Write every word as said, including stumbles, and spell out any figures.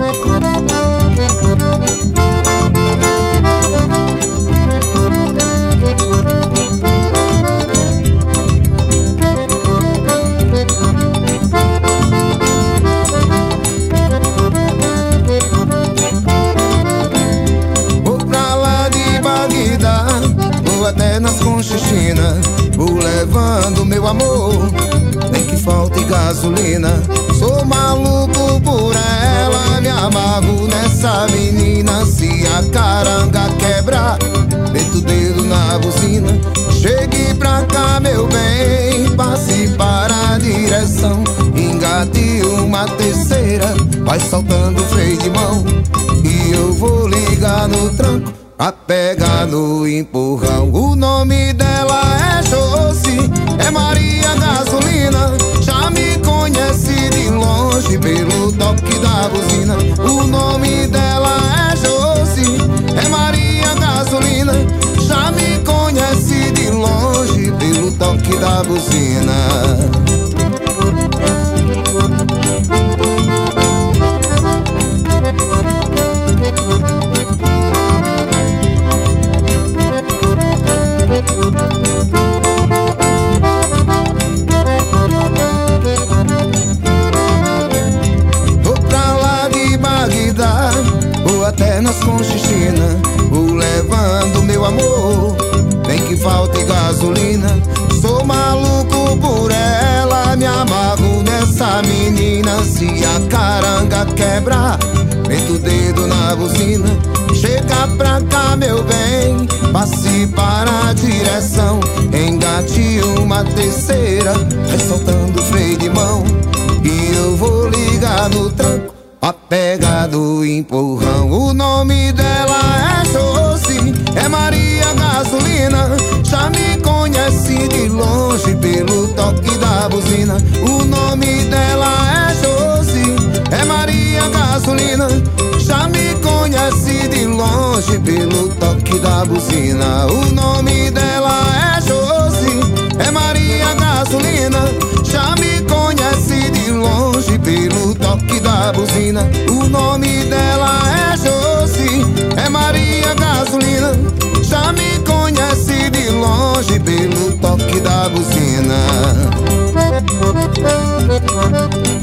Até nas conchichinas vou levando meu amor, nem que falte gasolina. Sou maluco por ela, me amarro nessa menina. Se a caranga quebrar, meto o dedo na buzina. Chegue pra cá, meu bem, passe para a direção. Engate uma terceira, vai soltando o freio de mão, e eu vou ligar no tranco a pegar no empurrão. O nome dela é Josi, é Maria Gasolina. Já me conhece de longe pelo toque da buzina. O nome dela é Josi, é Maria Gasolina. Já me conhece de longe pelo toque da buzina. Vou pra lá de Bagdá, vou até nas conchichinas, vou levando meu amor, nem que falte gasolina. Sou maluco por ela, me amarro nessa menina. Se a caranga quebrar, meto o dedo na buzina. Chega pra cá, meu bem, passe para a direção. Engate uma terceira, vai soltando o freio de mão, e eu vou ligar no tranco a pegar do empurrão. O nome dela é Josi, é Maria Gasolina. Já me conhece de longe pelo toque da buzina. O nome dela é Josi, é Maria Gasolina. Já me conhece de longe pelo toque da buzina. O nome dela é Josi, é Maria Gasolina. Já me conhece de longe pelo toque da buzina. O nome dela é Josi, é Maria Gasolina. Já me conhece de longe pelo toque da buzina.